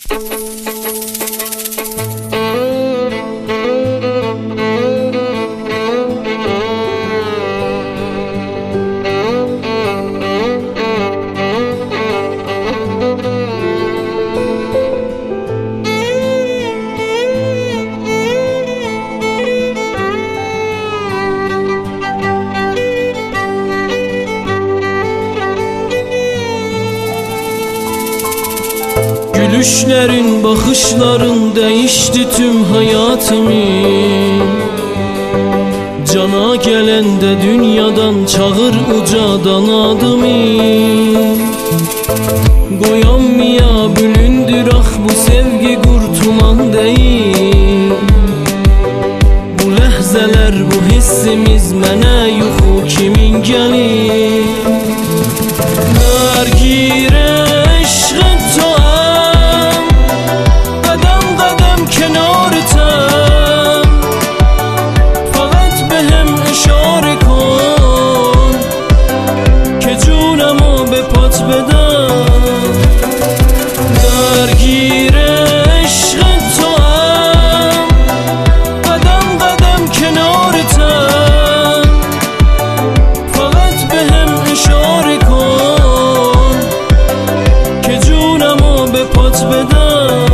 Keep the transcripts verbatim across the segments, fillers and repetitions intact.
Gülüşlerin, bakışların değişti tüm hayatımı. Cana gelende dünyadan çağır ucadan adımı. Koyanmaya bülündür ah bu sevgi kurtulan değil. Bu ləhzələr, bu hissimiz mənə yuxu kimin gəlir. Dərgir eşq توام قدم قدم کنارتم فقط بهم اشاره کن که جونمو به پات بدم درگیر عشق توام قدم قدم کنارتم فقط بهم اشاره کن که جونمو به پات بدم.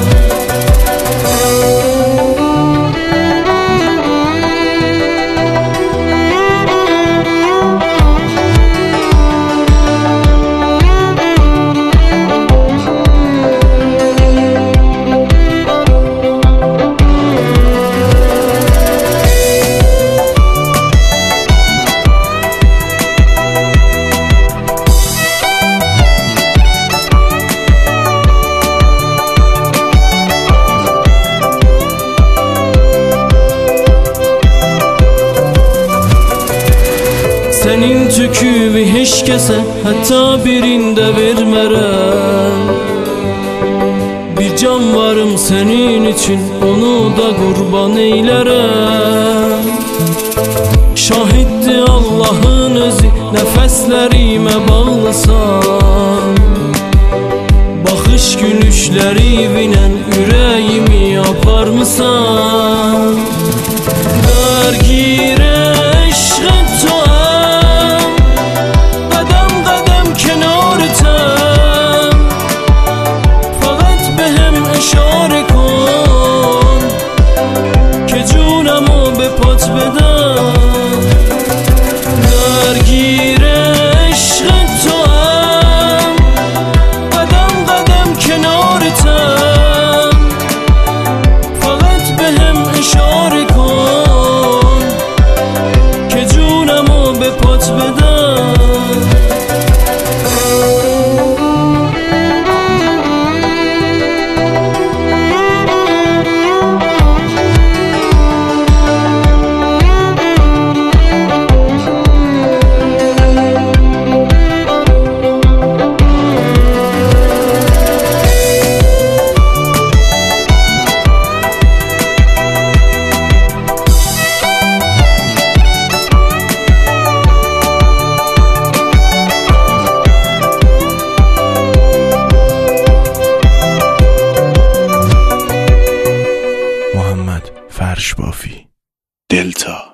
Senin tüküvi heç kəsə hətta birində vermərəm. Bir can varım senin için, onu da qurban eylərəm. Şahiddir Allah'ın özü, nəfəslərimə bağlısan. Baxış gülüşlərinlə ürəyimi aparmısan. Dərgir eşq توام قدم قدم کنارتم فقط بهم اشاره کن که جونمو به پات بدم. درگیر عشق توام قدم قدم کنارتم فقط بهم اشاره کن که جونمو به پات بدم. فرش بافی دلتا